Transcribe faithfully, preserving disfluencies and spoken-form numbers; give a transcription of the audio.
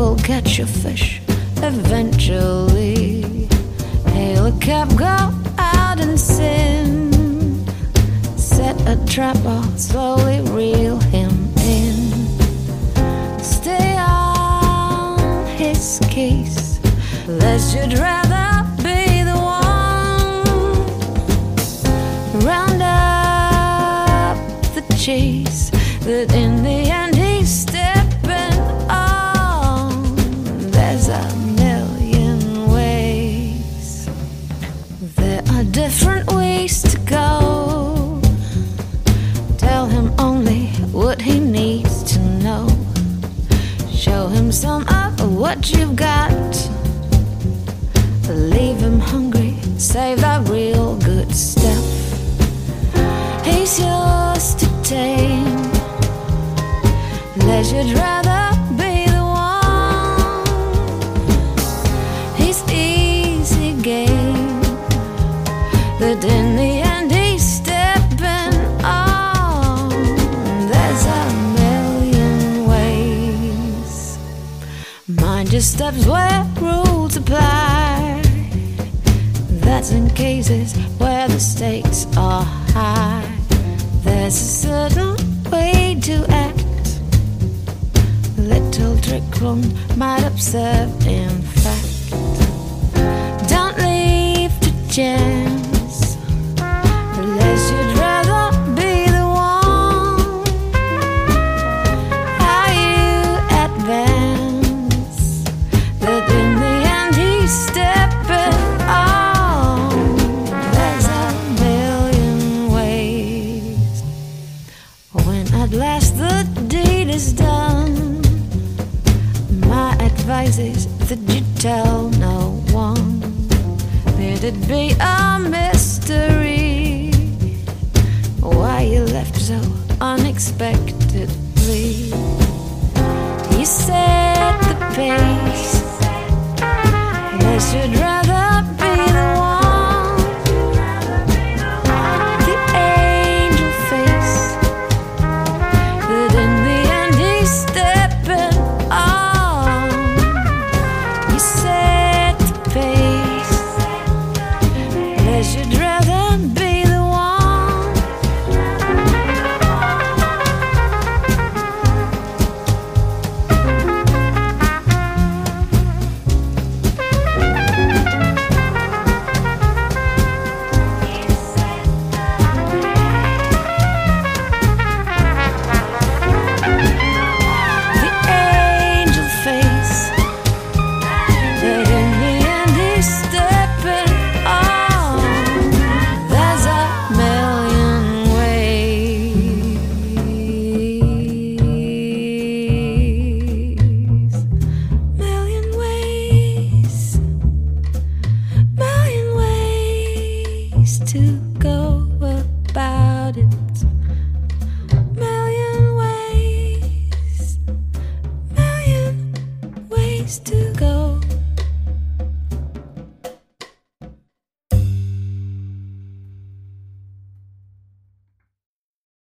will catch your fish eventually. Hail a cab, go out and sin. Set a trap or slowly reel him in. Stay on his case, lest you'd rather be the one. Round up the chase that in the end he's stepping on. There's a million ways, there are different ways to go. Tell him only what he needs to know. Show him some of what you've got. Leave him hungry, save that real good stuff. He's yours to tame, lest you'd rather be the one. He's easy game, that in the end he's stepping on. There's a million ways. Mind your steps where rules apply. That's in cases where the stakes are high. There's a certain way to act. A little trick one might observe in fact. Don't leave to chance, unless you'd rather be the one. How you advance, that in the end he's stepping on. There's a million ways. When at last the deed is done, my advice is that you tell no one. Let it be a mystery why you left so unexpectedly. You said